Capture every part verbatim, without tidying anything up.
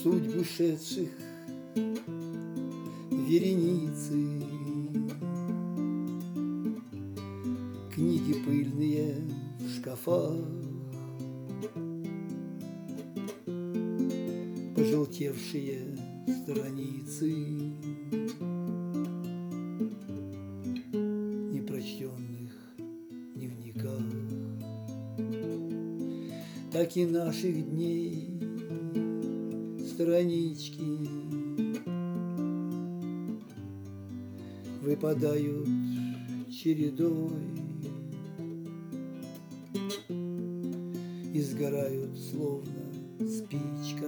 судьбы шедших вереницы, книги пыльные в шкафах, пожелтевшие страницы непрочтенных дневниках. Так и наших дней странички выпадают чередой и сгорают, словно спичка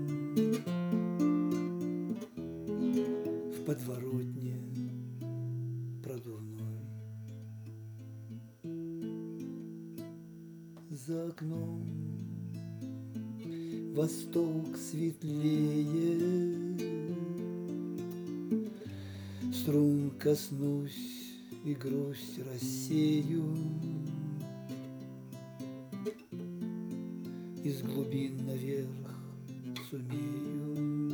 в подворотне продувной. За окном восток светлее, струн коснусь и грусть рассею, из глубин наверх сумею.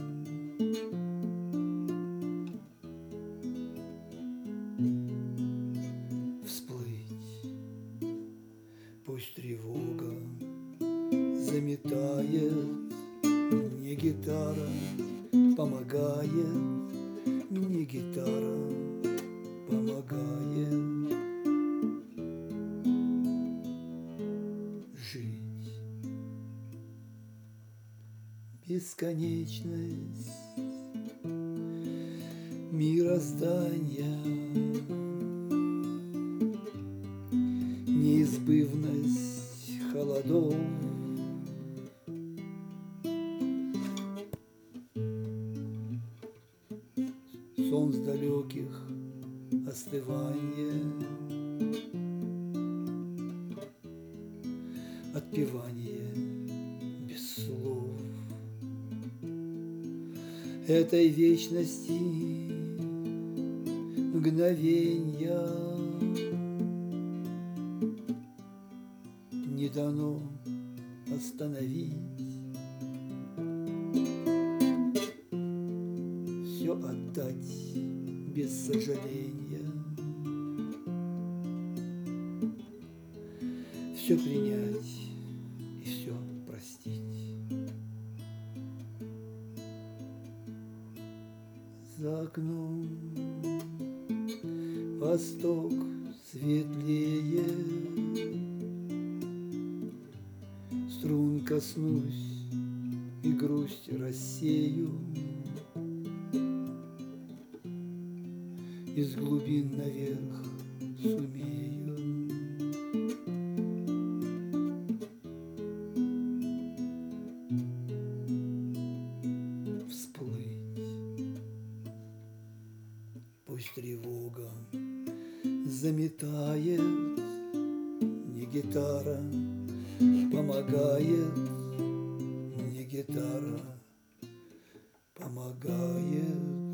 Всплыть, пусть тревога заметает, не гитара помогает, не гитара помогает жить. Бесконечность мироздания, неизбывность холодов, сон с далеких остывание, отпевание без слов этой вечности мгновенья не дано остановить. Все отдать без сожаления, все принять и все простить. За окном восток светлее, струн коснусь и грусть рассею, из глубин наверх сумею. Всплыть, пусть тревога заметает, не гитара помогает, не гитара помогает.